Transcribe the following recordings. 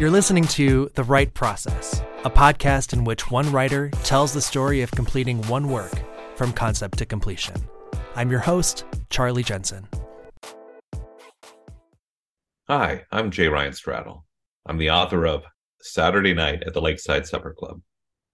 You're listening to The Right Process, a podcast in which one writer tells the story of completing one work from concept to completion. I'm your host, Charlie Jensen. Hi, I'm J. Ryan Straddle. I'm the author of Saturday Night at the Lakeside Supper Club.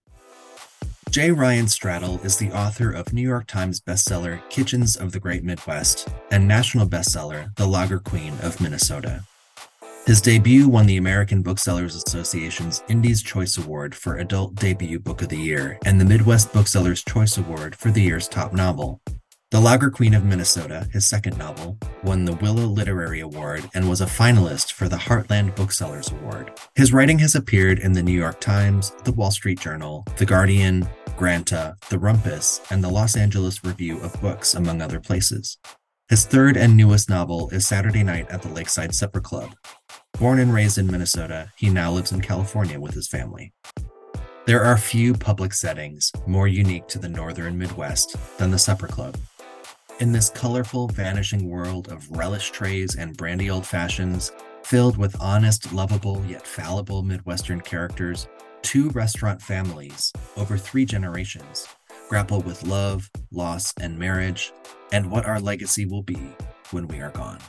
J. Ryan Straddle is the author of New York Times bestseller Kitchens of the Great Midwest and national bestseller The Lager Queen of Minnesota. His debut won the American Booksellers Association's Indies Choice Award for Adult Debut Book of the Year and the Midwest Booksellers Choice Award for the year's top novel. The Lager Queen of Minnesota, his second novel, won the Willow Literary Award and was a finalist for the Heartland Booksellers Award. His writing has appeared in the New York Times, the Wall Street Journal, The Guardian, Granta, The Rumpus, and the Los Angeles Review of Books, among other places. His third and newest novel is Saturday Night at the Lakeside Supper Club. Born and raised in Minnesota, he now lives in California with his family. There are few public settings more unique to the northern Midwest than the supper club. In this colorful, vanishing world of relish trays and brandy old fashions, filled with honest, lovable, yet fallible Midwestern characters, two restaurant families, over 3 generations, grapple with love, loss, and marriage, and what our legacy will be when we are gone.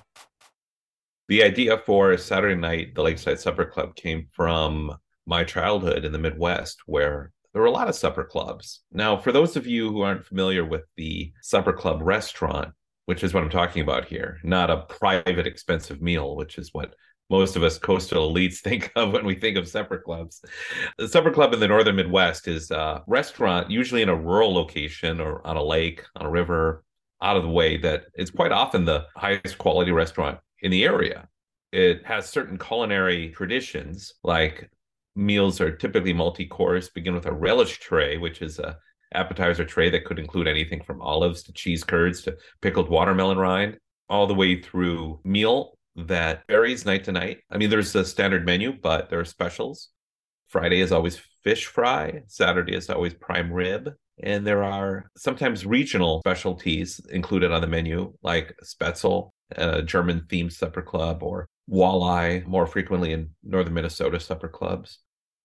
The idea for Saturday Night, the Lakeside Supper Club came from my childhood in the Midwest, where there were a lot of supper clubs. Now, for those of you who aren't familiar with the supper club restaurant, which is what I'm talking about here, not a private expensive meal, which is what most of us coastal elites think of when we think of supper clubs. The supper club in the northern Midwest is a restaurant, usually in a rural location or on a lake, on a river, out of the way, that is quite often the highest quality restaurant in the area. It has certain culinary traditions, like meals are typically multi-course, begin with a relish tray, which is a appetizer tray that could include anything from olives to cheese curds to pickled watermelon rind, all the way through meal that varies night to night. I mean, there's a standard menu, but there are specials. Friday is always fish fry. Saturday is always prime rib. And there are sometimes regional specialties included on the menu, like Spätzle, a German-themed supper club, or walleye, more frequently in northern Minnesota supper clubs.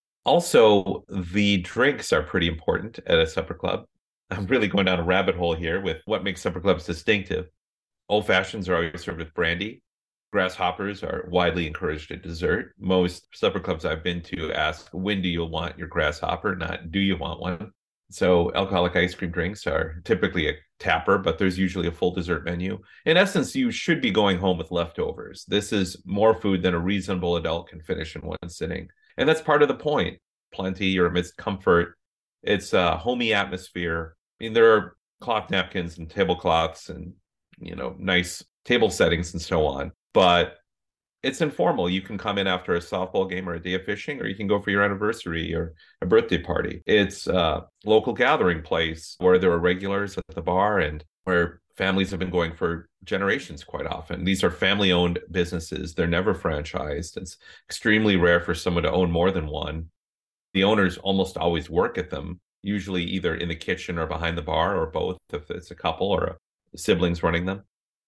Also, the drinks are pretty important at a supper club. I'm really going down a rabbit hole here with what makes supper clubs distinctive. Old fashions are always served with brandy. Grasshoppers are widely encouraged at dessert. Most supper clubs I've been to ask, when do you want your grasshopper, not do you want one? So alcoholic ice cream drinks are typically a tapper, but there's usually a full dessert menu. In essence, you should be going home with leftovers. This is more food than a reasonable adult can finish in one sitting. And that's part of the point. Plenty, you're amidst comfort. It's a homey atmosphere. I mean, there are cloth napkins and tablecloths and, nice table settings and so on. But it's informal. You can come in after a softball game or a day of fishing, or you can go for your anniversary or a birthday party. It's a local gathering place where there are regulars at the bar and where families have been going for generations quite often. These are family-owned businesses. They're never franchised. It's extremely rare for someone to own more than one. The owners almost always work at them, usually either in the kitchen or behind the bar, or both if it's a couple or siblings running them.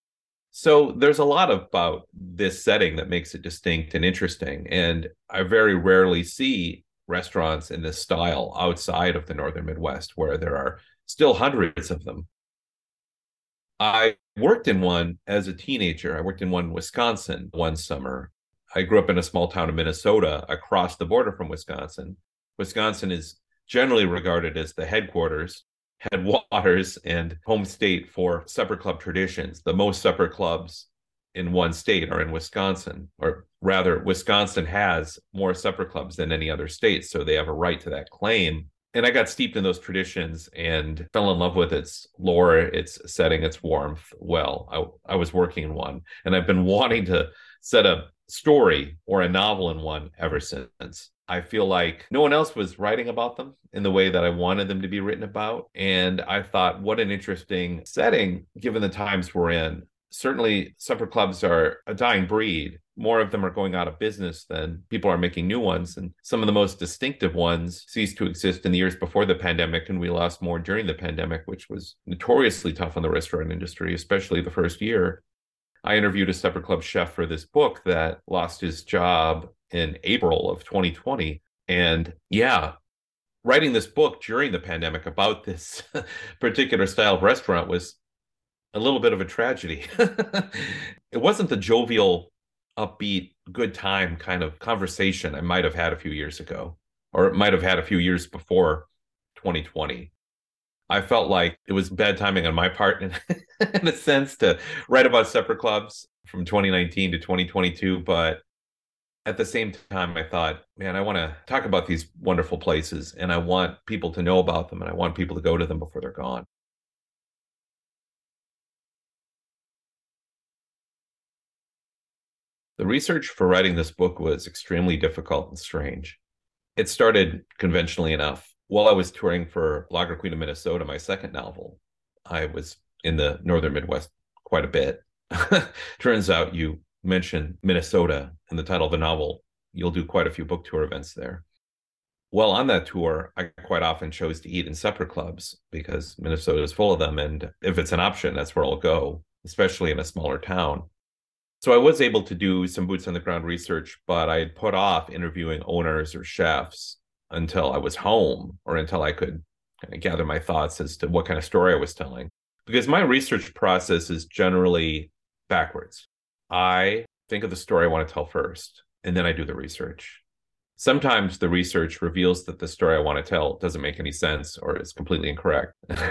So there's a lot about this setting that makes it distinct and interesting. And I very rarely see restaurants in this style outside of the northern Midwest, where there are still hundreds of them. I worked in one as a teenager. I worked in one in Wisconsin one summer. I grew up in a small town of Minnesota across the border from Wisconsin. Wisconsin is generally regarded as the headquarters, headwaters, and home state for supper club traditions. The most supper clubs in one state are in Wisconsin, or rather, Wisconsin has more supper clubs than any other state, so they have a right to that claim. And I got steeped in those traditions and fell in love with its lore, its setting, its warmth. Well, I was working in one, and I've been wanting to set a story or a novel in one ever since. I feel like no one else was writing about them in the way that I wanted them to be written about. And I thought, what an interesting setting, given the times we're in. Certainly, supper clubs are a dying breed. More of them are going out of business than people are making new ones. And some of the most distinctive ones ceased to exist in the years before the pandemic, and we lost more during the pandemic, which was notoriously tough on the restaurant industry, especially the first year. I interviewed a supper club chef for this book that lost his job in April of 2020. And yeah, writing this book during the pandemic about this particular style of restaurant was a little bit of a tragedy. It wasn't the jovial, upbeat, good time kind of conversation I might have had a few years ago, or it might have had a few years before 2020. I felt like it was bad timing on my part in a sense to write about supper clubs from 2019 to 2022. But at the same time, I thought, man, I want to talk about these wonderful places and I want people to know about them and I want people to go to them before they're gone. The research for writing this book was extremely difficult and strange. It started conventionally enough. While I was touring for Lager Queen of Minnesota, my second novel, I was in the northern Midwest quite a bit. Turns out you mention Minnesota in the title of the novel, you'll do quite a few book tour events there. Well, on that tour, I quite often chose to eat in supper clubs because Minnesota is full of them. And if it's an option, that's where I'll go, especially in a smaller town. So I was able to do some boots on the ground research, but I had put off interviewing owners or chefs until I was home or until I could kind of gather my thoughts as to what kind of story I was telling. Because my research process is generally backwards. I think of the story I want to tell first, and then I do the research. Sometimes the research reveals that the story I want to tell doesn't make any sense or is completely incorrect.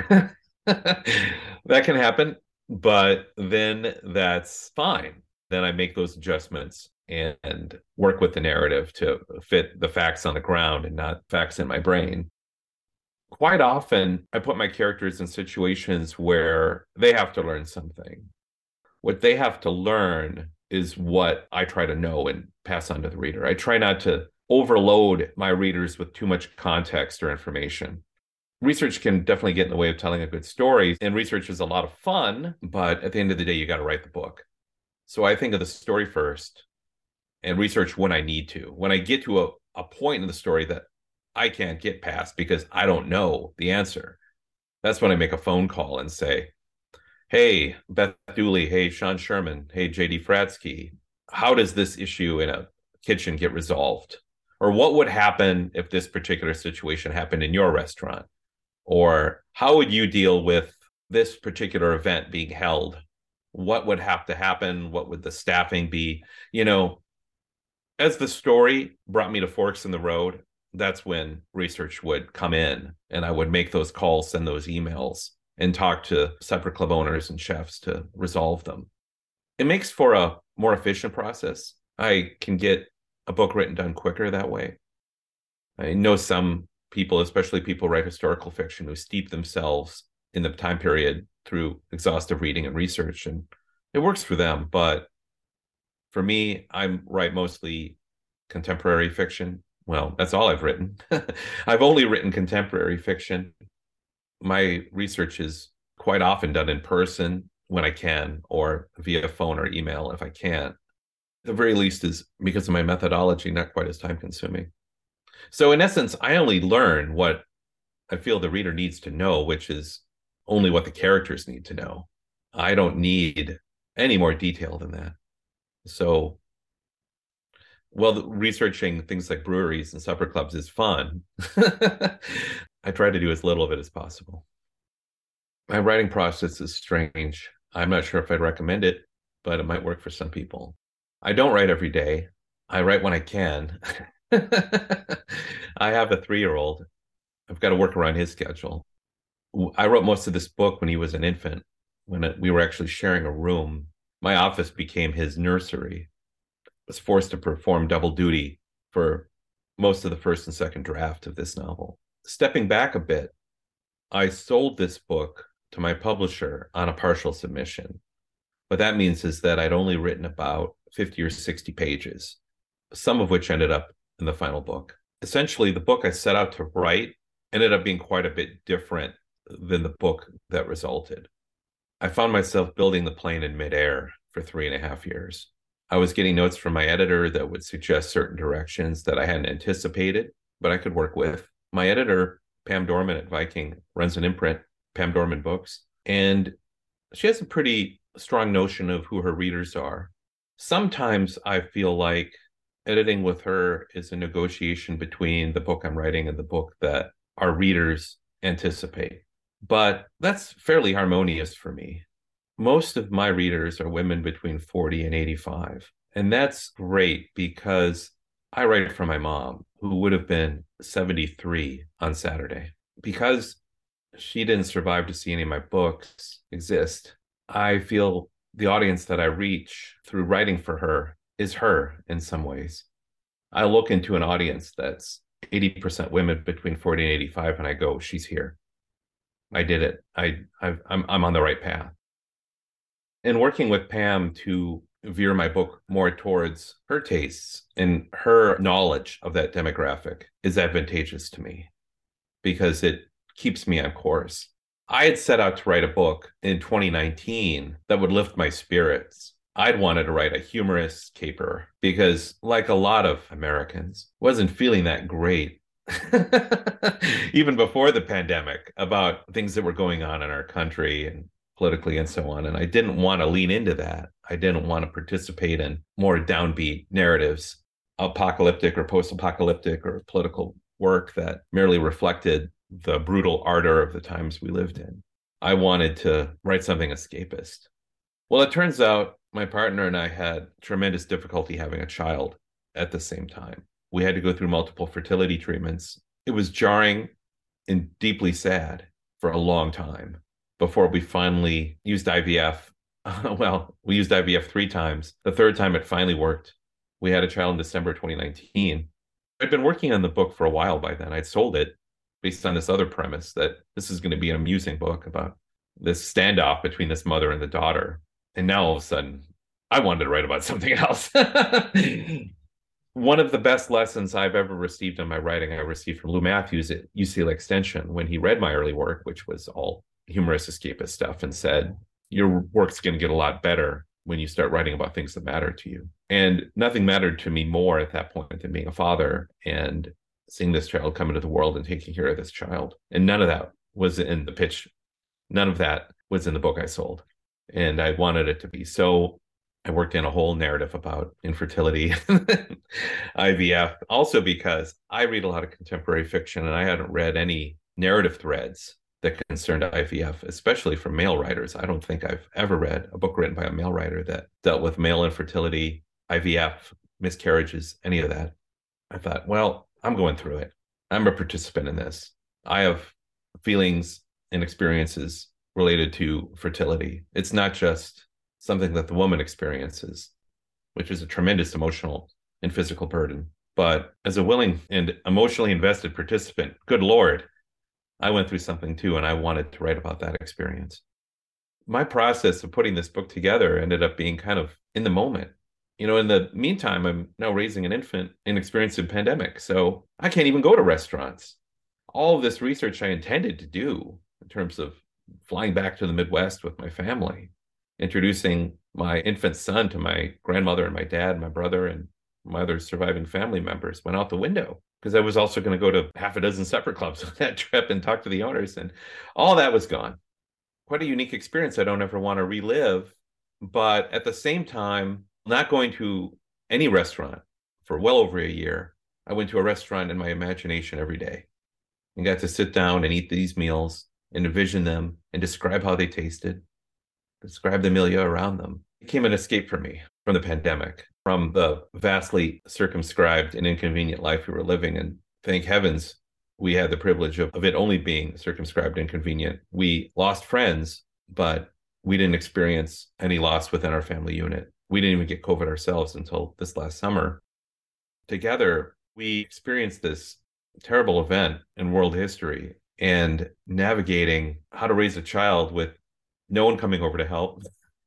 That can happen, but then that's fine. Then I make those adjustments and work with the narrative to fit the facts on the ground and not facts in my brain. Quite often, I put my characters in situations where they have to learn something. What they have to learn is what I try to know and pass on to the reader. I try not to overload my readers with too much context or information. Research can definitely get in the way of telling a good story, and research is a lot of fun, but at the end of the day, you got to write the book. So I think of the story first and research when I need to. When I get to a point in the story that I can't get past because I don't know the answer, that's when I make a phone call and say, hey, Beth Dooley, hey, Sean Sherman, hey, JD Fratsky, how does this issue in a kitchen get resolved? Or what would happen if this particular situation happened in your restaurant? Or how would you deal with this particular event being held? What would have to happen? What would the staffing be? You know, as the story brought me to forks in the road, that's when research would come in and I would make those calls, send those emails, and talk to supper club owners and chefs to resolve them. It makes for a more efficient process. I can get a book written done quicker that way. I know some people, especially people who write historical fiction, who steep themselves in the time period through exhaustive reading and research, and it works for them. But for me, I write mostly contemporary fiction. Well, that's all I've written. I've only written contemporary fiction. My research is quite often done in person when I can, or via phone or email if I can't. The very least is because of my methodology, not quite as time consuming. So in essence, I only learn what I feel the reader needs to know, which is only what the characters need to know. I don't need any more detail than that. So, well, researching things like breweries and supper clubs is fun. I try to do as little of it as possible. My writing process is strange. I'm not sure if I'd recommend it, but it might work for some people. I don't write every day. I write when I can. I have a 3-year-old. I've got to work around his schedule. I wrote most of this book when he was an infant, when we were actually sharing a room. My office became his nursery. I was forced to perform double duty for most of the first and second draft of this novel. Stepping back a bit, I sold this book to my publisher on a partial submission. What that means is that I'd only written about 50 or 60 pages, some of which ended up in the final book. Essentially, the book I set out to write ended up being quite a bit different than the book that resulted. I found myself building the plane in midair for 3.5 years. I was getting notes from my editor that would suggest certain directions that I hadn't anticipated, but I could work with. My editor, Pam Dorman at Viking, runs an imprint, Pam Dorman Books, and she has a pretty strong notion of who her readers are. Sometimes I feel like editing with her is a negotiation between the book I'm writing and the book that our readers anticipate. But that's fairly harmonious for me. Most of my readers are women between 40 and 85. And that's great because I write for my mom, who would have been 73 on Saturday. Because she didn't survive to see any of my books exist, I feel the audience that I reach through writing for her is her in some ways. I look into an audience that's 80% women between 40 and 85, and I go, she's here. I did it. I'm on the right path. And working with Pam to veer my book more towards her tastes and her knowledge of that demographic is advantageous to me because it keeps me on course. I had set out to write a book in 2019 that would lift my spirits. I'd wanted to write a humorous caper because, like a lot of Americans, wasn't feeling that great even before the pandemic about things that were going on in our country and politically and so on. And I didn't want to lean into that. I didn't want to participate in more downbeat narratives, apocalyptic or post-apocalyptic or political work that merely reflected the brutal ardor of the times we lived in. I wanted to write something escapist. Well, it turns out my partner and I had tremendous difficulty having a child at the same time. We had to go through multiple fertility treatments. It was jarring and deeply sad for a long time before we finally used IVF. Well, we used IVF 3 times. The third time it finally worked. We had a child in December 2019. I'd been working on the book for a while by then. I'd sold it based on this other premise that this is going to be an amusing book about this standoff between this mother and the daughter. And now all of a sudden, I wanted to write about something else. One of the best lessons I've ever received in my writing, I received from Lou Matthews at UCLA Extension when he read my early work, which was all humorous escapist stuff, and said, your work's going to get a lot better when you start writing about things that matter to you. And nothing mattered to me more at that point than being a father and seeing this child come into the world and taking care of this child. And none of that was in the pitch. None of that was in the book I sold. And I wanted it to be. So I worked in a whole narrative about infertility, IVF, also because I read a lot of contemporary fiction and I hadn't read any narrative threads that concerned IVF, especially from male writers. I don't think I've ever read a book written by a male writer that dealt with male infertility, IVF, miscarriages, any of that. I thought, well, I'm going through it. I'm a participant in this. I have feelings and experiences related to fertility. It's not just something that the woman experiences, which is a tremendous emotional and physical burden. But as a willing and emotionally invested participant, good Lord, I went through something too, and I wanted to write about that experience. My process of putting this book together ended up being kind of in the moment. You know, in the meantime, I'm now raising an infant and experiencing a pandemic, so I can't even go to restaurants. All of this research I intended to do in terms of flying back to the Midwest with my family, introducing my infant son to my grandmother and my dad, my brother, and my other surviving family members went out the window because I was also going to go to half a dozen supper clubs on that trip and talk to the owners, and all that was gone. Quite a unique experience I don't ever want to relive, but at the same time, not going to any restaurant for well over a year. I went to a restaurant in my imagination every day and got to sit down and eat these meals and envision them and describe how they tasted, describe the milieu around them. It became an escape for me from the pandemic, from the vastly circumscribed and inconvenient life we were living. And thank heavens we had the privilege of it only being circumscribed and convenient. We lost friends, but we didn't experience any loss within our family unit. We didn't even get COVID ourselves until this last summer. Together, we experienced this terrible event in world history and navigating how to raise a child with no one coming over to help,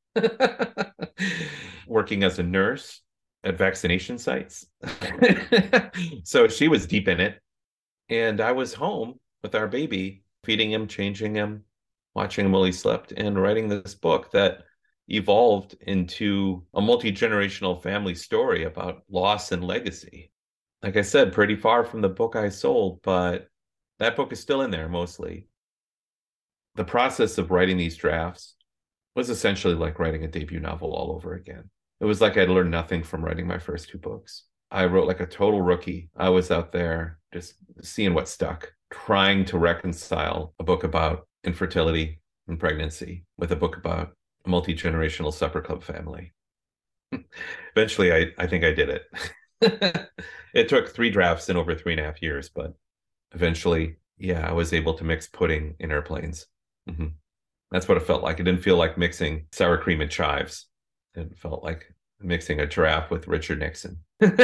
working as a nurse at vaccination sites. So she was deep in it. And I was home with our baby, feeding him, changing him, watching him while he slept, and writing this book that evolved into a multi-generational family story about loss and legacy. Like I said, pretty far from the book I sold, but that book is still in there mostly. The process of writing these drafts was essentially like writing a debut novel all over again. It was like I'd learned nothing from writing my first 2 books. I wrote like a total rookie. I was out there just seeing what stuck, trying to reconcile a book about infertility and pregnancy with a book about a multi-generational supper club family. Eventually, I think I did it. It took 3 drafts in over 3.5 years, but eventually, yeah, I was able to mix pudding in airplanes. Mm-hmm. That's what it felt like. It didn't feel like mixing sour cream and chives. It felt like mixing a giraffe with Richard Nixon.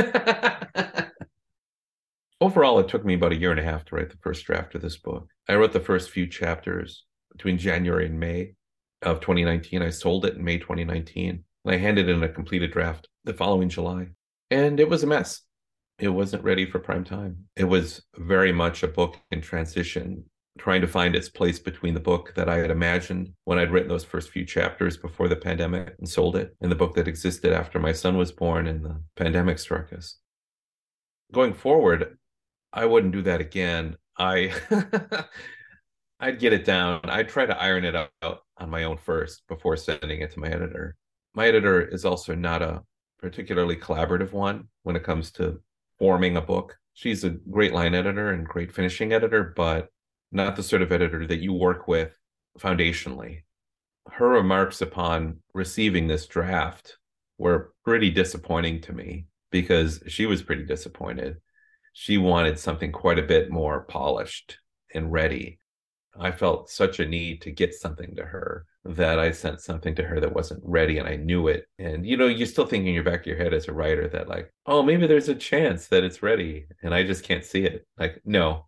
Overall, it took me about 1.5 years to write the first draft of this book. I wrote the first few chapters between January and May of 2019. I sold it in May 2019. And I handed in a completed draft the following July. And it was a mess. It wasn't ready for prime time. It was very much a book in transition, trying to find its place between the book that I had imagined when I'd written those first few chapters before the pandemic and sold it, and the book that existed after my son was born and the pandemic struck us. Going forward, I wouldn't do that again. I'd get it down. I'd try to iron it out on my own first before sending it to my editor. My editor is also not a particularly collaborative one when it comes to forming a book. She's a great line editor and great finishing editor, but not the sort of editor that you work with foundationally. Her remarks upon receiving this draft were pretty disappointing to me because she was pretty disappointed. She wanted something quite a bit more polished and ready. I felt such a need to get something to her that I sent something to her that wasn't ready, and I knew it. And, you still think in your back of your head as a writer that like, oh, maybe there's a chance that it's ready and I just can't see it. Like, no.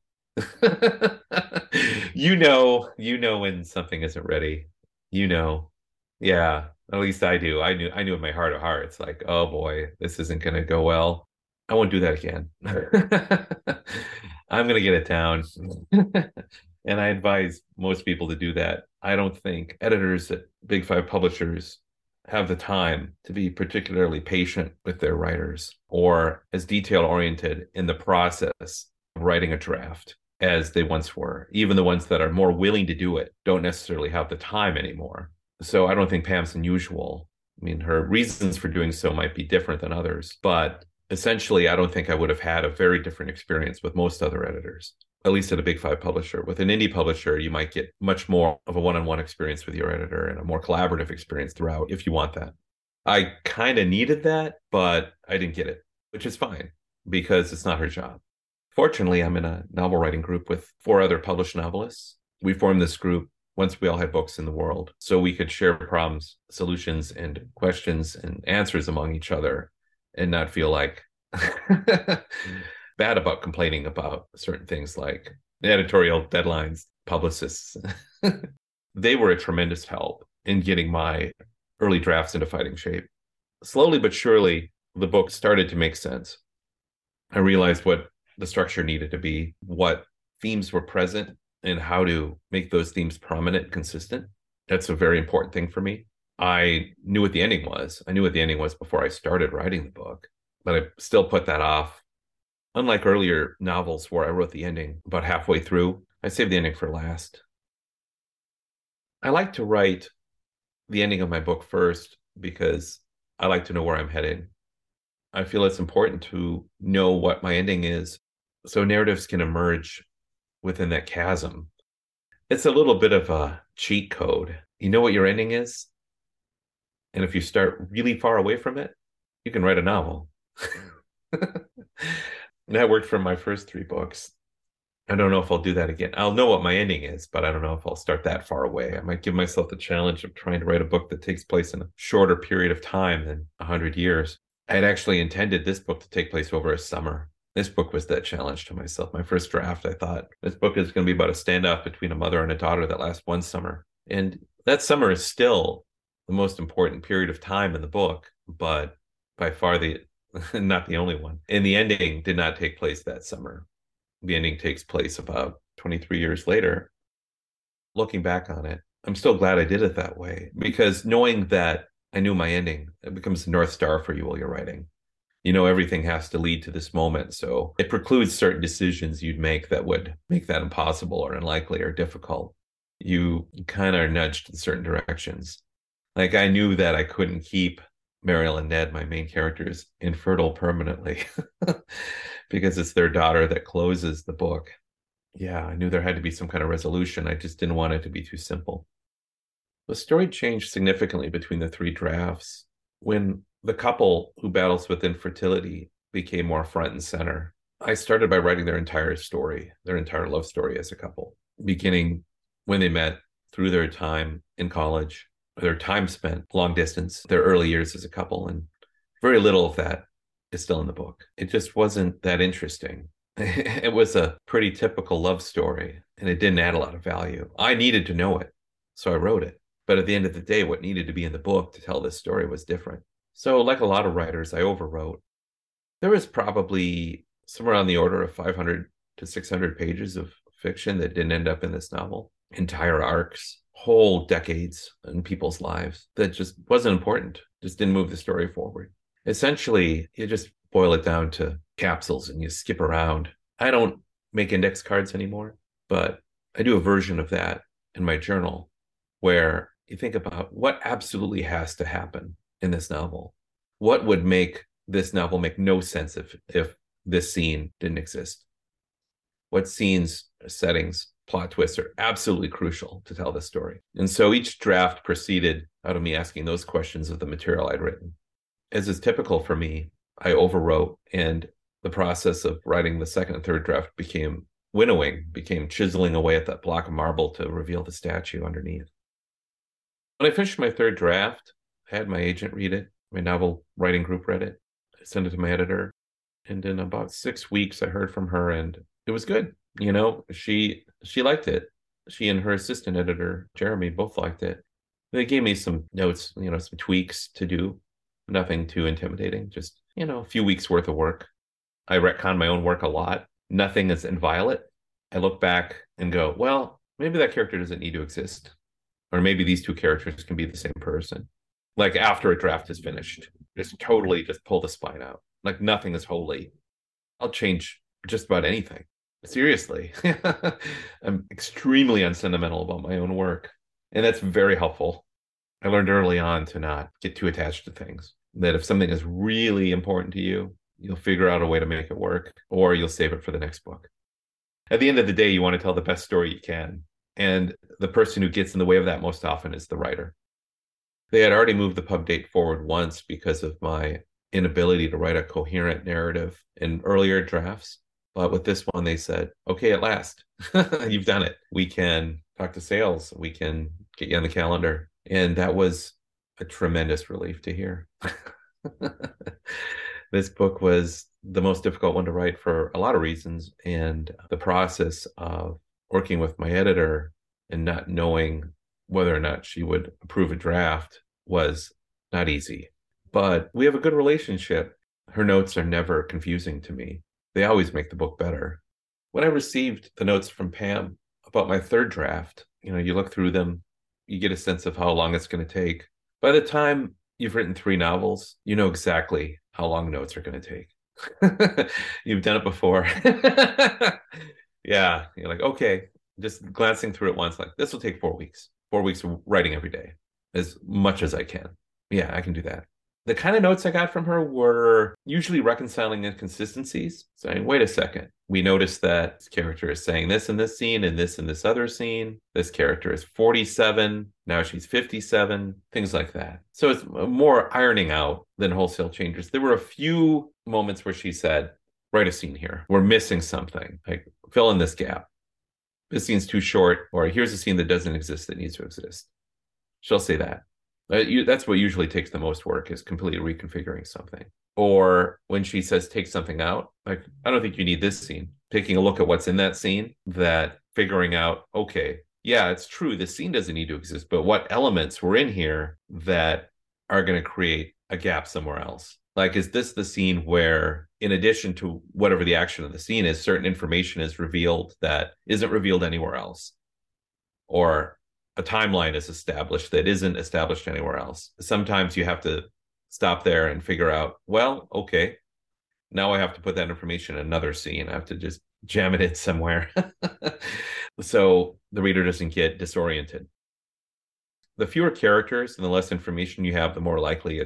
you know when something isn't ready. Yeah, at least I do. I knew in my heart of hearts, like, oh boy, this isn't going to go well. I won't do that again. I'm going to get it down. And I advise most people to do that. I don't think editors at Big Five publishers have the time to be particularly patient with their writers or as detail-oriented in the process of writing a draft as they once were. Even the ones that are more willing to do it don't necessarily have the time anymore. So I don't think Pam's unusual. I mean, her reasons for doing so might be different than others, but essentially, I don't think I would have had a very different experience with most other editors, at least at a Big Five publisher. With an indie publisher, you might get much more of a one-on-one experience with your editor and a more collaborative experience throughout if you want that. I kind of needed that, but I didn't get it, which is fine because it's not her job. Fortunately, I'm in a novel writing group with 4 other published novelists. We formed this group once we all had books in the world, so we could share problems, solutions, and questions and answers among each other and not feel like bad about complaining about certain things like editorial deadlines, publicists. They were a tremendous help in getting my early drafts into fighting shape. Slowly but surely, the book started to make sense. I realized what the structure needed to be, what themes were present, and how to make those themes prominent and consistent. That's a very important thing for me. I knew what the ending was. I knew what the ending was before I started writing the book, but I still put that off. Unlike earlier novels where I wrote the ending about halfway through, I saved the ending for last. I like to write the ending of my book first because I like to know where I'm headed. I feel it's important to know what my ending is so narratives can emerge within that chasm. It's a little bit of a cheat code. You know what your ending is, and if you start really far away from it, you can write a novel. That worked for my first 3 books. I don't know if I'll do that again. I'll know what my ending is, but I don't know if I'll start that far away. I might give myself the challenge of trying to write a book that takes place in a shorter period of time than 100 years. I had actually intended this book to take place over a summer. This book was that challenge to myself. My first draft, I thought, this book is going to be about a standoff between a mother and a daughter that lasts 1 summer. And that summer is still the most important period of time in the book, but by far not the only one. And the ending did not take place that summer. The ending takes place about 23 years later. Looking back on it, I'm still glad I did it that way, because knowing that I knew my ending, it becomes a North Star for you while you're writing. Everything has to lead to this moment. So it precludes certain decisions you'd make that would make that impossible or unlikely or difficult. You kind of are nudged in certain directions. Like I knew that I couldn't keep Mariel and Ned, my main characters, infertile permanently because it's their daughter that closes the book. Yeah, I knew there had to be some kind of resolution. I just didn't want it to be too simple. The story changed significantly between the 3 drafts when the couple who battles with infertility became more front and center. I started by writing their entire story, their entire love story as a couple, beginning when they met, through their time in college, their time spent long distance, their early years as a couple. And very little of that is still in the book. It just wasn't that interesting. It was a pretty typical love story, and it didn't add a lot of value. I needed to know it, so I wrote it. But at the end of the day, what needed to be in the book to tell this story was different. So like a lot of writers, I overwrote. There was probably somewhere on the order of 500 to 600 pages of fiction that didn't end up in this novel. Entire arcs, whole decades in people's lives that just wasn't important, just didn't move the story forward. Essentially, you just boil it down to capsules and you skip around. I don't make index cards anymore, but I do a version of that in my journal where you think about what absolutely has to happen in this novel. What would make this novel make no sense if this scene didn't exist? What scenes, settings, plot twists are absolutely crucial to tell this story? And so each draft proceeded out of me asking those questions of the material I'd written. As is typical for me, I overwrote, and the process of writing the second and third draft became winnowing, became chiseling away at that block of marble to reveal the statue underneath. When I finished my third draft, I had my agent read it. My novel writing group read it. I sent it to my editor. And in about 6 weeks, I heard from her, and it was good. You know, she liked it. She and her assistant editor, Jeremy, both liked it. They gave me some notes, some tweaks to do. Nothing too intimidating, just, a few weeks worth of work. I retcon my own work a lot. Nothing is inviolate. I look back and go, well, maybe that character doesn't need to exist. Or maybe these 2 characters can be the same person. Like after a draft is finished, just pull the spine out. Like nothing is holy. I'll change just about anything. Seriously. I'm extremely unsentimental about my own work. And that's very helpful. I learned early on to not get too attached to things. That if something is really important to you, you'll figure out a way to make it work, or you'll save it for the next book. At the end of the day, you want to tell the best story you can. And the person who gets in the way of that most often is the writer. They had already moved the pub date forward once because of my inability to write a coherent narrative in earlier drafts. But with this one, they said, okay, at last, you've done it. We can talk to sales. We can get you on the calendar. And that was a tremendous relief to hear. This book was the most difficult one to write for a lot of reasons. And the process of working with my editor and not knowing whether or not she would approve a draft was not easy. But we have a good relationship. Her notes are never confusing to me. They always make the book better. When I received the notes from Pam about my third draft, you look through them, you get a sense of how long it's going to take. By the time you've written 3 novels, you know exactly how long notes are going to take. You've done it before. Yeah, you're like, okay, just glancing through it once, like this will take 4 weeks. 4 weeks of writing every day, as much as I can. Yeah, I can do that. The kind of notes I got from her were usually reconciling inconsistencies, saying, wait a second, we noticed that this character is saying this in this scene and this other scene. This character is 47, now she's 57, things like that. So it's more ironing out than wholesale changes. There were a few moments where she said, write a scene here. We're missing something, like fill in this gap. This scene's too short, or here's a scene that doesn't exist that needs to exist. She'll say that. That's what usually takes the most work, is completely reconfiguring something. Or when she says take something out, like, I don't think you need this scene. Taking a look at what's in that scene, that figuring out, okay, yeah, it's true, this scene doesn't need to exist, but what elements were in here that are going to create a gap somewhere else? Like, is this the scene where, in addition to whatever the action of the scene is, certain information is revealed that isn't revealed anywhere else? Or a timeline is established that isn't established anywhere else? Sometimes you have to stop there and figure out, well, okay, now I have to put that information in another scene. I have to just jam it in somewhere. So the reader doesn't get disoriented. The fewer characters and the less information you have, the more likely it's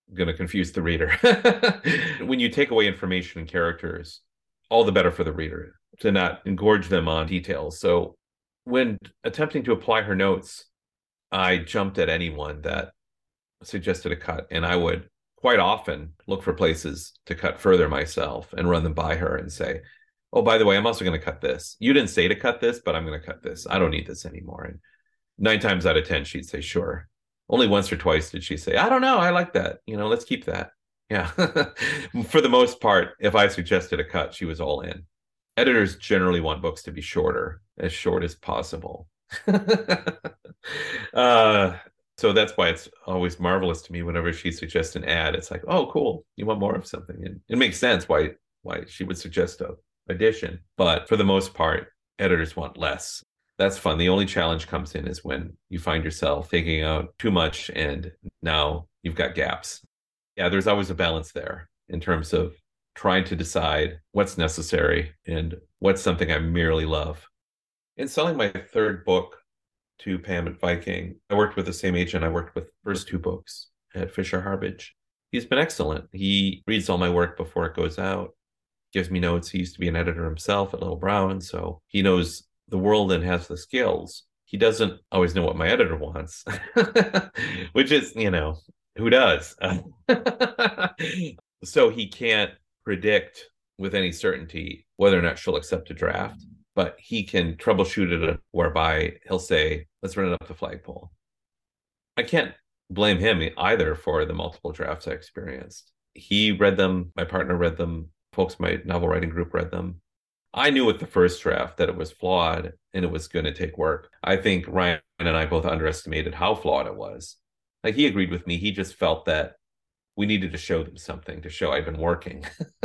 going to confuse the reader. When you take away information and characters, all the better for the reader to not engorge them on details. So when attempting to apply her notes, I jumped at anyone that suggested a cut, and I would quite often look for places to cut further myself and run them by her and say, oh, by the way, I'm also going to cut this. You didn't say to cut this, but I'm going to cut this. I don't need this anymore. And 9 times out of 10, she'd say, sure. Only once or twice did she say, I don't know, I like that. Let's keep that. Yeah. For the most part, if I suggested a cut, she was all in. Editors generally want books to be short as possible. So that's why it's always marvelous to me whenever she suggests an ad. It's like, oh, cool. You want more of something. And it makes sense why she would suggest a addition. But for the most part, editors want less. That's fun. The only challenge comes in is when you find yourself taking out too much and now you've got gaps. Yeah, there's always a balance there in terms of trying to decide what's necessary and what's something I merely love. In selling my third book to Pam at Viking, I worked with the same agent I worked with the first 2 books at Fisher Harbage. He's been excellent. He reads all my work before it goes out, gives me notes. He used to be an editor himself at Little Brown, so he knows the world and has the skills. He doesn't always know what my editor wants, which is, who does? So he can't predict with any certainty whether or not she'll accept a draft, but he can troubleshoot it whereby he'll say, let's run it up the flagpole. I can't blame him either for the multiple drafts I experienced. He read them, my partner read them, folks in my novel writing group read them. I knew with the first draft that it was flawed and it was going to take work. I think Ryan and I both underestimated how flawed it was. Like, he agreed with me. He just felt that we needed to show them something to show I'd been working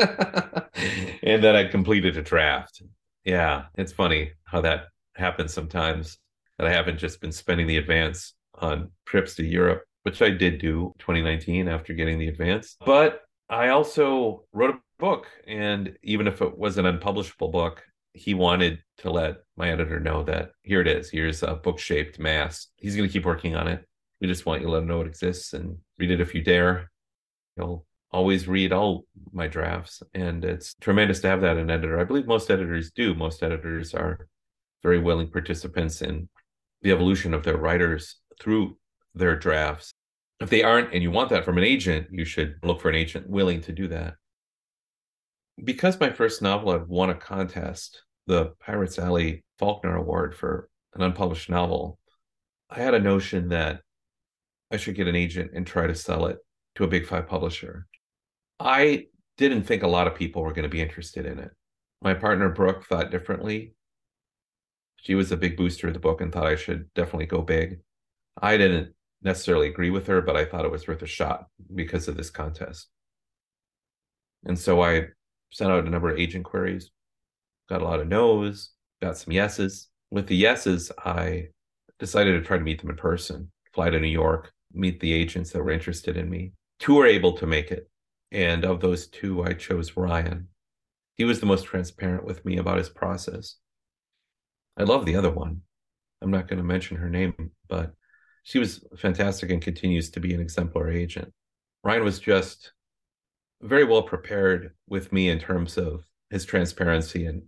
and that I'd completed a draft. Yeah, it's funny how that happens sometimes, that I haven't just been spending the advance on trips to Europe, which I did do 2019 after getting the advance. But I also wrote a book, and even if it was an unpublishable book, he wanted to let my editor know that here it is. Here's a book-shaped mass. He's going to keep working on it. We just want you to let him know it exists and read it if you dare. He'll always read all my drafts, and it's tremendous to have that in an editor. I believe most editors do. Most editors are very willing participants in the evolution of their writers through their drafts. If they aren't, and you want that from an agent, you should look for an agent willing to do that. Because my first novel had won a contest, the Pirates Alley Faulkner Award for an unpublished novel, I had a notion that I should get an agent and try to sell it to a Big 5 publisher. I didn't think a lot of people were going to be interested in it. My partner, Brooke, thought differently. She was a big booster of the book and thought I should definitely go big. I didn't necessarily agree with her, but I thought it was worth a shot because of this contest. And so I sent out a number of agent queries, got a lot of no's, got some yeses. With the yeses, I decided to try to meet them in person, fly to New York, meet the agents that were interested in me. 2 were able to make it. And of those 2, I chose Ryan. He was the most transparent with me about his process. I love the other one. I'm not going to mention her name, but she was fantastic and continues to be an exemplary agent. Ryan was just very well prepared with me in terms of his transparency and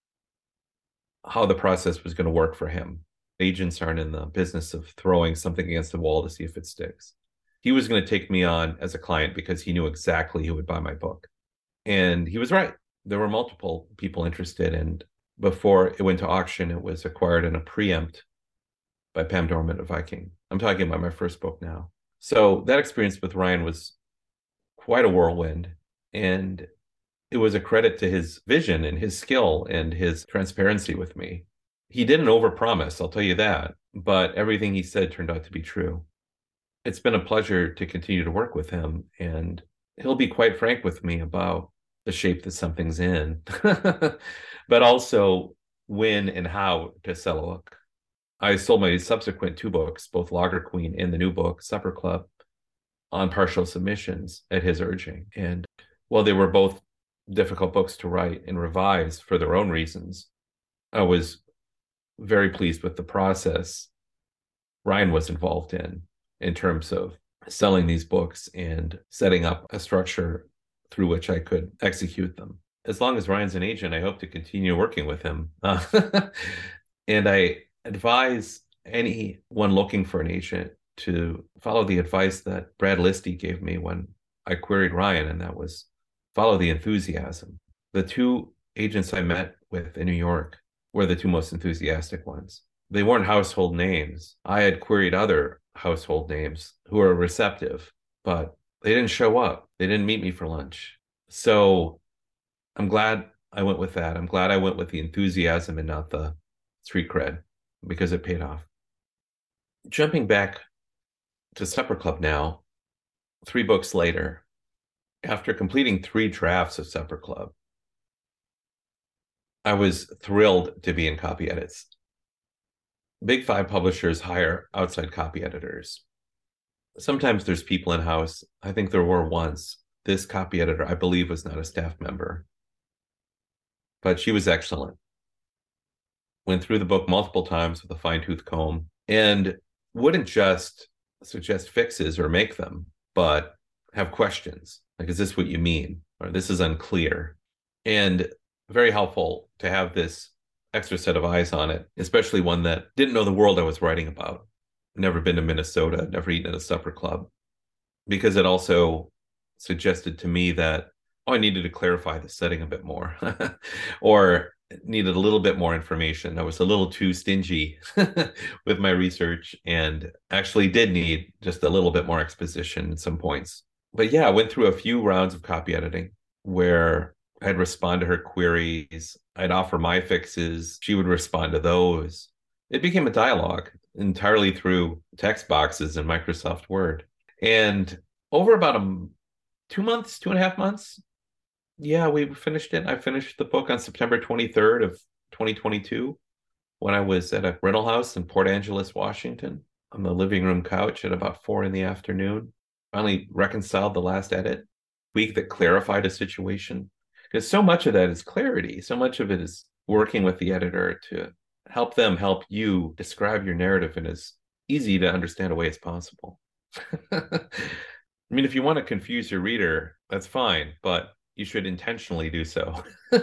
how the process was going to work for him. Agents aren't in the business of throwing something against the wall to see if it sticks. He was going to take me on as a client because he knew exactly who would buy my book. And he was right. There were multiple people interested, and before it went to auction, it was acquired in a preempt by Pam Dorman at Viking. I'm talking about my first book now. So that experience with Ryan was quite a whirlwind, and it was a credit to his vision and his skill and his transparency with me. He didn't overpromise, I'll tell you that, but everything he said turned out to be true. It's been a pleasure to continue to work with him, and he'll be quite frank with me about the shape that something's in, but also when and how to sell a book. I sold my subsequent 2 books, both Lager Queen and the new book, Supper Club, on partial submissions at his urging. And while they were both difficult books to write and revise for their own reasons, I was very pleased with the process Ryan was involved in terms of selling these books and setting up a structure through which I could execute them. As long as Ryan's an agent, I hope to continue working with him. And I advise anyone looking for an agent to follow the advice that Brad Listy gave me when I queried Ryan, and that was follow the enthusiasm. The two agents I met with in New York were the two most enthusiastic ones. They weren't household names. I had queried other household names who were receptive, but they didn't show up. They didn't meet me for lunch. So I'm glad I went with that. I'm glad I went with the enthusiasm and not the street cred, because it paid off. Jumping back to Supper Club now, 3 books later, after completing 3 drafts of Supper Club, I was thrilled to be in copy edits. Big 5 publishers hire outside copy editors. Sometimes there's people in-house. I think there were once. This copy editor, I believe, was not a staff member, but she was excellent. Went through the book multiple times with a fine-tooth comb and wouldn't just suggest fixes or make them, but have questions. Like, is this what you mean? Or this is unclear. And very helpful to have this extra set of eyes on it, especially one that didn't know the world I was writing about. Never been to Minnesota, never eaten at a supper club, because it also suggested to me that, I needed to clarify the setting a bit more or needed a little bit more information. I was a little too stingy with my research and actually did need just a little bit more exposition at some points. But yeah, I went through a few rounds of copy editing where I'd respond to her queries. I'd offer my fixes. She would respond to those. It became a dialogue entirely through text boxes in Microsoft Word. And over about 2.5 months, yeah, we finished it. I finished the book on September 23rd of 2022 when I was at a rental house in Port Angeles, Washington, on the living room couch at about 4 p.m. Finally reconciled the last edit, week that clarified a situation. Because so much of that is clarity. So much of it is working with the editor to help them help you describe your narrative in as easy to understand a way as possible. I mean, if you want to confuse your reader, that's fine, but you should intentionally do so.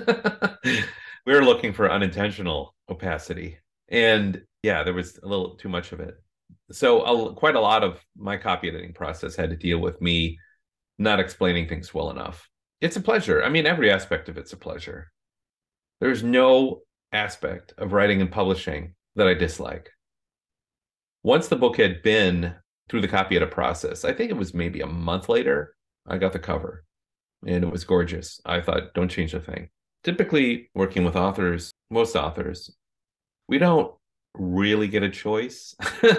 We were looking for unintentional opacity. And yeah, there was a little too much of it. So quite a lot of my copy editing process had to deal with me not explaining things well enough. It's a pleasure. I mean, every aspect of it's a pleasure. There's no aspect of writing and publishing that I dislike. Once the book had been through the copy edit process, I think it was maybe a month later, I got the cover. And it was gorgeous. I thought, don't change a thing. Typically, working with authors, most authors, we don't really get a choice.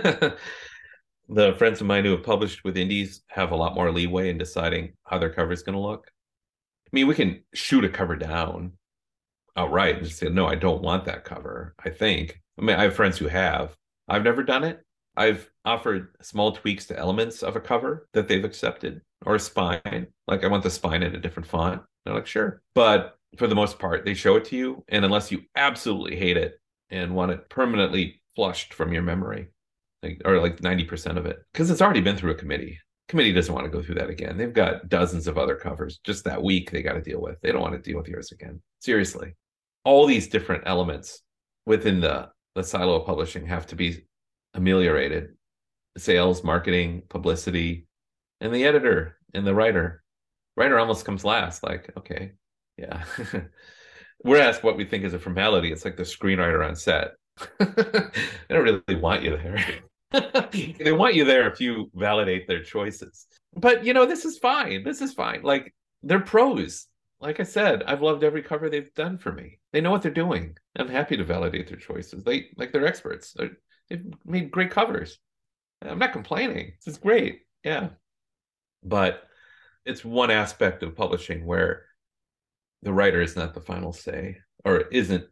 The friends of mine who have published with indies have a lot more leeway in deciding how their cover is going to look. I mean, we can shoot a cover down outright and just say, no, I don't want that cover, I think. I mean, I have friends who have. I've never done it. I've offered small tweaks to elements of a cover that they've accepted, or a spine. Like, I want the spine in a different font. They're like, sure. But for the most part, they show it to you. And unless you absolutely hate it and want it permanently flushed from your memory, or like 90% of it, because it's already been through a committee. Committee doesn't want to go through that again. They've got dozens of other covers just that week they got to deal with. They don't want to deal with yours again. Seriously. All these different elements within the silo of publishing have to be ameliorated. Sales, marketing, publicity, and the editor and the writer. Writer almost comes last. Like, okay, yeah. We're asked what we think is a formality. It's like the screenwriter on set. They don't really want you there. They want you there if you validate their choices. But, this is fine. This is fine. Like, they're pros. Like I said, I've loved every cover they've done for me. They know what they're doing. I'm happy to validate their choices. They're experts. They've made great covers. I'm not complaining. This is great. Yeah. But it's one aspect of publishing where the writer is not the final say, or isn't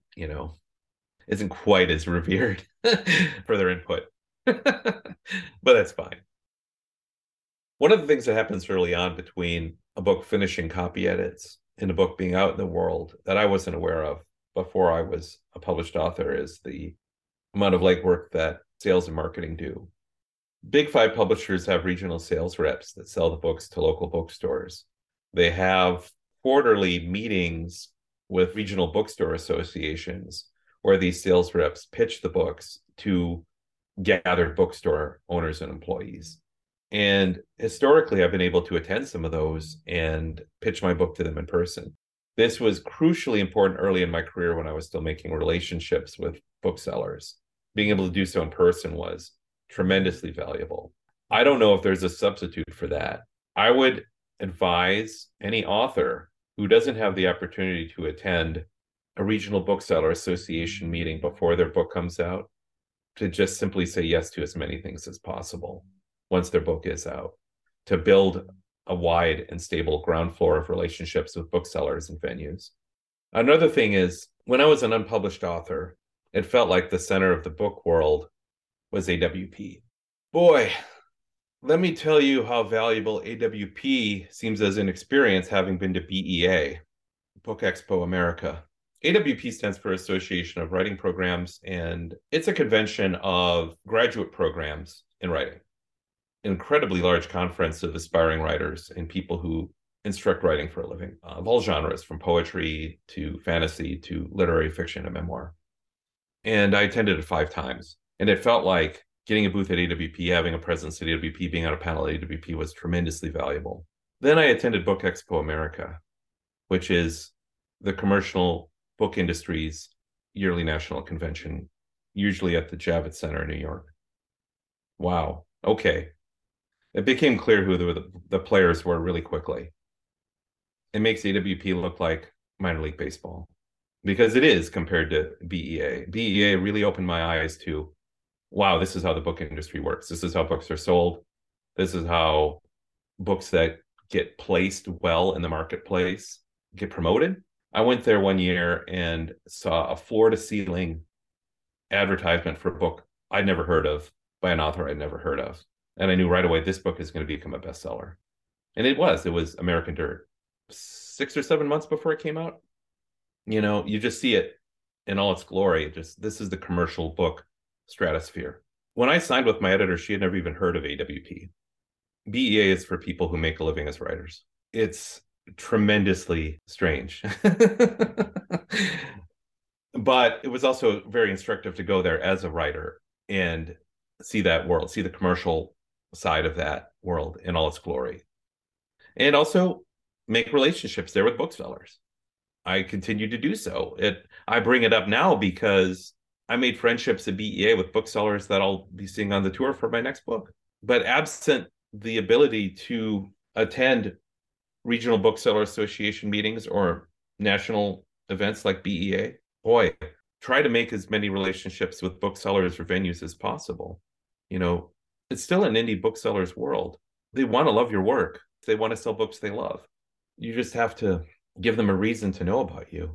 quite as revered for their input. But that's fine. One of the things that happens early on between a book finishing copy edits and a book being out in the world that I wasn't aware of before I was a published author is the amount of legwork that sales and marketing do. Big five publishers have regional sales reps that sell the books to local bookstores. They have quarterly meetings with regional bookstore associations where these sales reps pitch the books to gathered bookstore owners and employees. And historically, I've been able to attend some of those and pitch my book to them in person. This was crucially important early in my career when I was still making relationships with booksellers. Being able to do so in person was tremendously valuable. I don't know if there's a substitute for that. I would advise any author who doesn't have the opportunity to attend a regional bookseller association meeting before their book comes out to just simply say yes to as many things as possible once their book is out, to build a wide and stable ground floor of relationships with booksellers and venues. Another thing is, when I was an unpublished author, it felt like the center of the book world was AWP. Boy, let me tell you how valuable AWP seems as an experience, having been to BEA, Book Expo America. AWP stands for Association of Writing Programs, and it's a convention of graduate programs in writing. Incredibly large conference of aspiring writers and people who instruct writing for a living, of all genres, from poetry to fantasy to literary fiction and memoir. And I attended it 5 times. And it felt like getting a booth at AWP, having a presence at AWP, being on a panel at AWP was tremendously valuable. Then I attended Book Expo America, which is the commercial book industry's yearly national convention, usually at the Javits Center in New York. Wow. Okay. It became clear who the players were really quickly. It makes AWP look like minor league baseball, because it is compared to BEA. BEA really opened my eyes to, wow, this is how the book industry works. This is how books are sold. This is how books that get placed well in the marketplace get promoted. I went there one year and saw a floor-to-ceiling advertisement for a book I'd never heard of by an author I'd never heard of. And I knew right away this book is going to become a bestseller. And it was American Dirt. 6 or 7 months before it came out. You know, you just see it in all its glory. This is the commercial book stratosphere. When I signed with my editor, she had never even heard of AWP. BEA is for people who make a living as writers. It's tremendously strange. But it was also very instructive to go there as a writer and see that world, see the commercial side of that world in all its glory. And also make relationships there with booksellers. I continue to do so. I bring it up now because I made friendships at BEA with booksellers that I'll be seeing on the tour for my next book. But absent the ability to attend regional bookseller association meetings or national events like BEA, boy, try to make as many relationships with booksellers or venues as possible. You know, it's still an indie bookseller's world. They want to love your work. They want to sell books they love. You just have to give them a reason to know about you.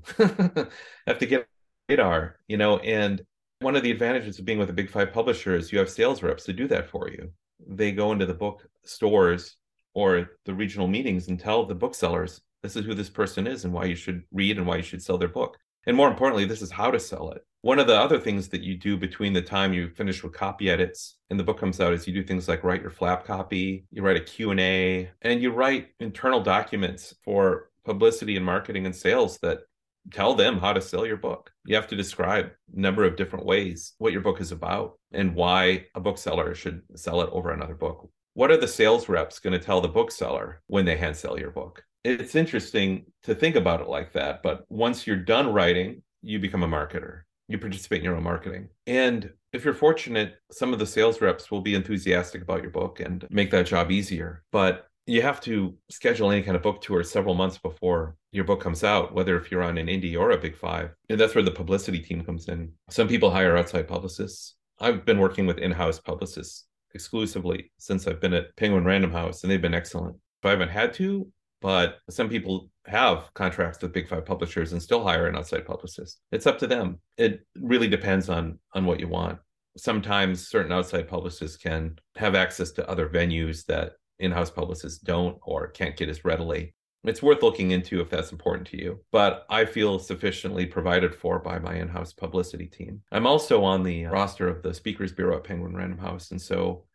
Have to get radar, you know, and one of the advantages of being with a big 5 publisher is you have sales reps to do that for you. They go into the book stores or the regional meetings and tell the booksellers, this is who this person is and why you should read and why you should sell their book. And more importantly, this is how to sell it. One of the other things that you do between the time you finish with copy edits and the book comes out is you do things like write your flap copy, you write a Q&A, and you write internal documents for publicity and marketing and sales that tell them how to sell your book. You have to describe a number of different ways what your book is about and why a bookseller should sell it over another book. What are the sales reps going to tell the bookseller when they hand sell your book? It's interesting to think about it like that, but once you're done writing, you become a marketer. You participate in your own marketing. And if you're fortunate, some of the sales reps will be enthusiastic about your book and make that job easier. But you have to schedule any kind of book tour several months before your book comes out, whether if you're on an indie or a big 5. And that's where the publicity team comes in. Some people hire outside publicists. I've been working with in-house publicists exclusively since I've been at Penguin Random House, and they've been excellent. I haven't had to, but some people have contracts with big 5 publishers and still hire an outside publicist. It's up to them. It really depends on what you want. Sometimes certain outside publicists can have access to other venues that in-house publicists don't or can't get as readily. It's worth looking into if that's important to you. But I feel sufficiently provided for by my in-house publicity team. I'm also on the roster of the Speakers Bureau at Penguin Random House. And so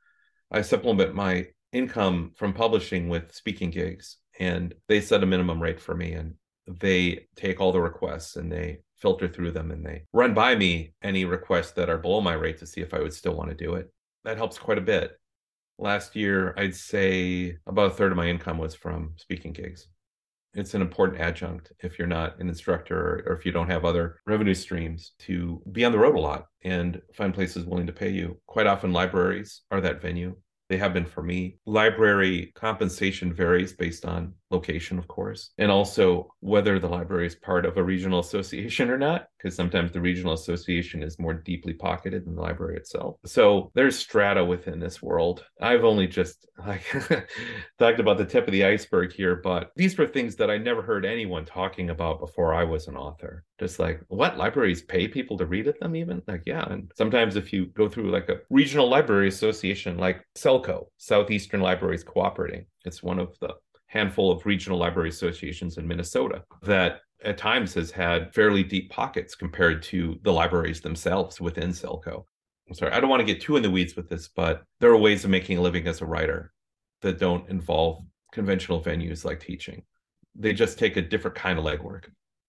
I supplement my income from publishing with speaking gigs, and they set a minimum rate for me, and they take all the requests and they filter through them and they run by me any requests that are below my rate to see if I would still want to do it. That helps quite a bit. Last year, I'd say about a third of my income was from speaking gigs. It's an important adjunct if you're not an instructor or if you don't have other revenue streams to be on the road a lot and find places willing to pay you. Quite often, libraries are that venue. They have been for me. Library compensation varies based on location, of course, and also whether the library is part of a regional association or not, because sometimes the regional association is more deeply pocketed than the library itself. So there's strata within this world. I've only just talked about the tip of the iceberg here, but these were things that I never heard anyone talking about before I was an author. Just like, what, libraries pay people to read at them even? Like, yeah. And sometimes if you go through like a regional library association like SELCO, Southeastern Libraries Cooperating, it's one of the handful of regional library associations in Minnesota that at times has had fairly deep pockets compared to the libraries themselves within SELCO. I'm sorry, I don't want to get too in the weeds with this, but there are ways of making a living as a writer that don't involve conventional venues like teaching. They just take a different kind of legwork.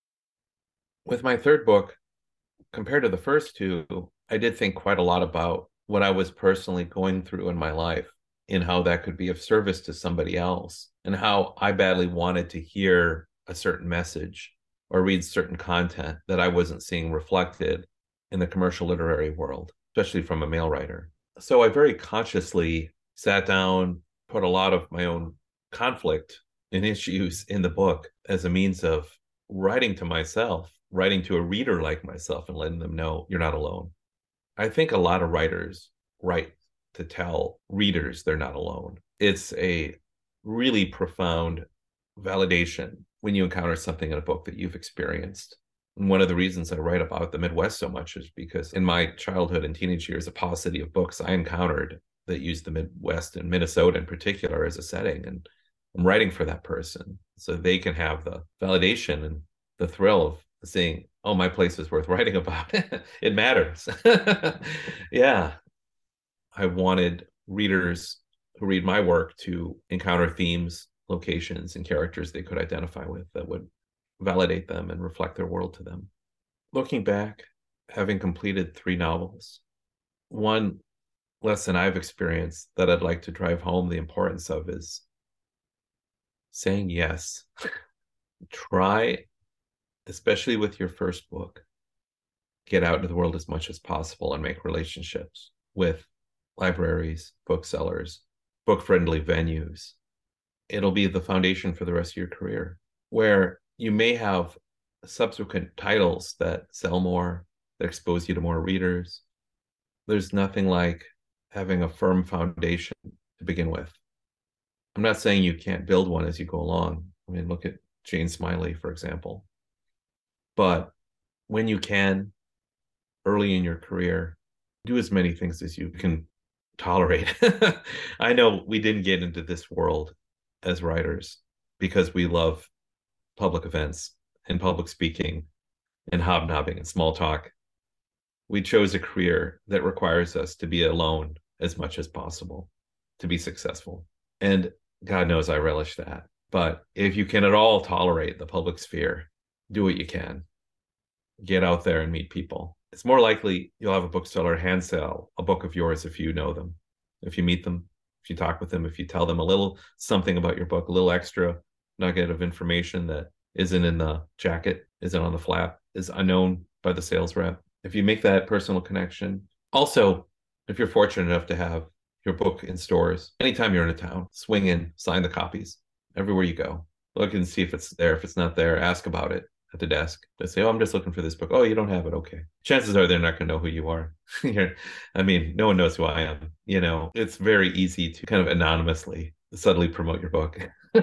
With my third book, compared to the first two, I did think quite a lot about what I was personally going through in my life and how that could be of service to somebody else, and how I badly wanted to hear a certain message or read certain content that I wasn't seeing reflected in the commercial literary world, especially from a male writer. So I very consciously sat down, put a lot of my own conflict and issues in the book as a means of writing to myself, writing to a reader like myself and letting them know you're not alone. I think a lot of writers write to tell readers they're not alone. It's a really profound validation when you encounter something in a book that you've experienced. And one of the reasons I write about the Midwest so much is because in my childhood and teenage years, a paucity of books I encountered that used the Midwest and Minnesota in particular as a setting. And I'm writing for that person so they can have the validation and the thrill of saying, oh, my place is worth writing about. It matters. Yeah. I wanted readers who read my work to encounter themes, locations, and characters they could identify with that would validate them and reflect their world to them. Looking back, having completed 3 novels, one lesson I've experienced that I'd like to drive home the importance of is saying yes. Try, especially with your first book, get out into the world as much as possible and make relationships with libraries, booksellers, book-friendly venues. It'll be the foundation for the rest of your career, where you may have subsequent titles that sell more, that expose you to more readers. There's nothing like having a firm foundation to begin with. I'm not saying you can't build one as you go along. I mean, look at Jane Smiley, for example. But when you can, early in your career, do as many things as you can tolerate. I know we didn't get into this world as writers because we love public events and public speaking and hobnobbing and small talk. We chose a career that requires us to be alone as much as possible to be successful. And God knows I relish that. But if you can at all tolerate the public sphere, do what you can. Get out there and meet people. It's more likely you'll have a bookseller hand sell a book of yours if you know them, if you meet them, if you talk with them, if you tell them a little something about your book, a little extra nugget of information that isn't in the jacket, isn't on the flap, is unknown by the sales rep. If you make that personal connection. Also, if you're fortunate enough to have your book in stores, anytime you're in a town, swing in, sign the copies everywhere you go. Look and see if it's there. If it's not there, ask about it at the desk. They say, oh, I'm just looking for this book. Oh, you don't have it. Okay. Chances are they're not going to know who you are. I mean, no one knows who I am. You know, it's very easy to kind of anonymously, subtly promote your book.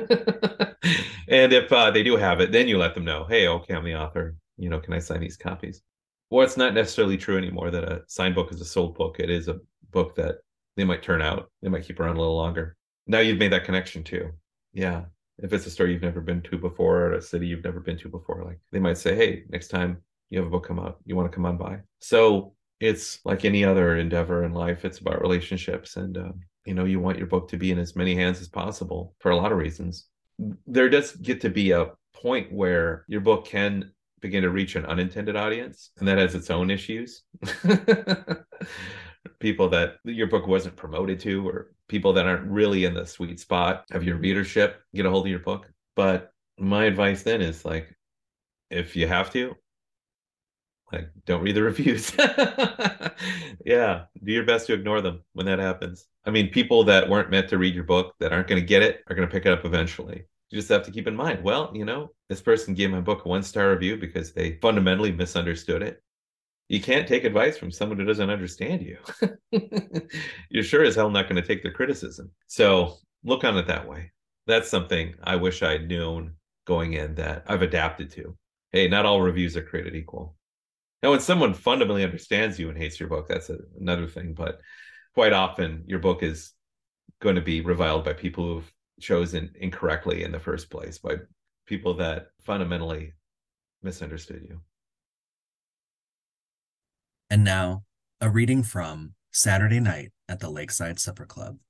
And if they do have it, then you let them know, hey, okay, I'm the author. You know, can I sign these copies? Well, it's not necessarily true anymore that a signed book is a sold book. It is a book that they might turn out. They might keep around a little longer. Now you've made that connection too. Yeah. If it's a store you've never been to before or a city you've never been to before, like they might say, hey, next time you have a book come out, you want to come on by. So It's like any other endeavor in life. It's about relationships. And, you want your book to be in as many hands as possible for a lot of reasons. There does get to be a point where your book can begin to reach an unintended audience, and that has its own issues. People that your book wasn't promoted to, or people that aren't really in the sweet spot of your readership get a hold of your book. But my advice then is, like, if you have to, like, don't read the reviews. Yeah, do your best to ignore them when that happens. I mean, people that weren't meant to read your book, that aren't going to get it, are going to pick it up eventually. You just have to keep in mind, well, this person gave my book a 1-star review because they fundamentally misunderstood it. You can't take advice from someone who doesn't understand you. You're sure as hell not going to take their criticism. So look on it that way. That's something I wish I'd known going in, that I've adapted to. Hey, not all reviews are created equal. Now, when someone fundamentally understands you and hates your book, that's another thing. But quite often, your book is going to be reviled by people who've chosen incorrectly in the first place, by people that fundamentally misunderstood you. And now, a reading from Saturday Night at the Lakeside Supper Club.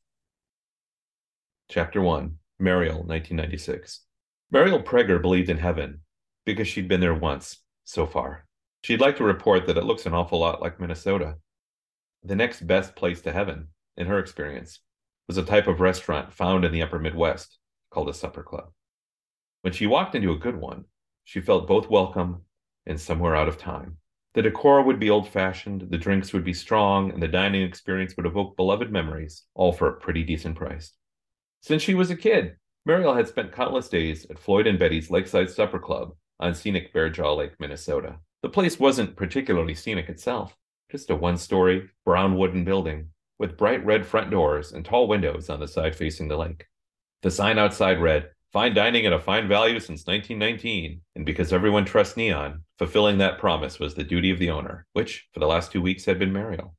Chapter 1, Mariel, 1996. Mariel Prager believed in heaven because she'd been there once, so far. She'd like to report that it looks an awful lot like Minnesota. The next best place to heaven, in her experience, was a type of restaurant found in the upper Midwest called a supper club. When she walked into a good one, she felt both welcome and somewhere out of time. The decor would be old-fashioned, the drinks would be strong, and the dining experience would evoke beloved memories, all for a pretty decent price. Since she was a kid, Mariel had spent countless days at Floyd and Betty's Lakeside Supper Club on scenic Bearjaw Lake, Minnesota. The place wasn't particularly scenic itself, just a 1-story, brown wooden building with bright red front doors and tall windows on the side facing the lake. The sign outside read, "Fine dining at a fine value since 1919, and because everyone trusts Neon, fulfilling that promise was the duty of the owner, which, for the last 2 weeks, had been Mariel."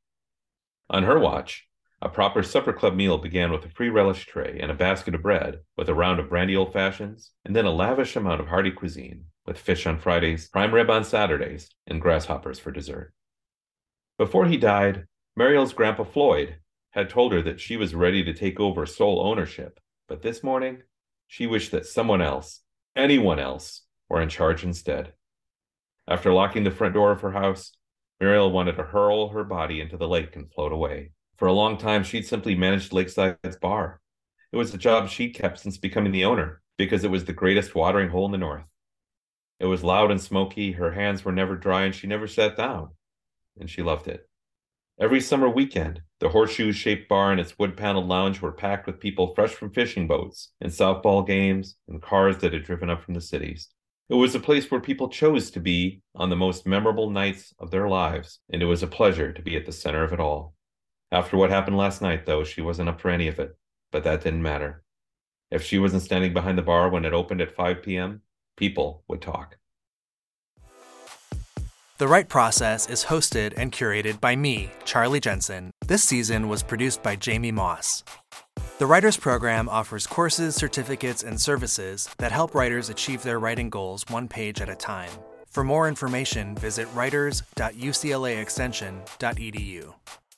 On her watch, a proper supper club meal began with a free relish tray and a basket of bread, with a round of brandy old-fashions, and then a lavish amount of hearty cuisine, with fish on Fridays, prime rib on Saturdays, and grasshoppers for dessert. Before he died, Mariel's grandpa Floyd had told her that she was ready to take over sole ownership, but this morning, she wished that someone else, anyone else, were in charge instead. After locking the front door of her house, Mariel wanted to hurl her body into the lake and float away. For a long time, she'd simply managed Lakeside's bar. It was a job she'd kept since becoming the owner, because it was the greatest watering hole in the north. It was loud and smoky, her hands were never dry, and she never sat down. And she loved it. Every summer weekend, the horseshoe-shaped bar and its wood-paneled lounge were packed with people fresh from fishing boats and softball games and cars that had driven up from the cities. It was a place where people chose to be on the most memorable nights of their lives, and it was a pleasure to be at the center of it all. After what happened last night, though, she wasn't up for any of it, but that didn't matter. If she wasn't standing behind the bar when it opened at 5 p.m., people would talk. The Right Process is hosted and curated by me, Charlie Jensen. This season was produced by Jamie Moss. The Writers Program offers courses, certificates, and services that help writers achieve their writing goals one page at a time. For more information, visit writers.uclaextension.edu.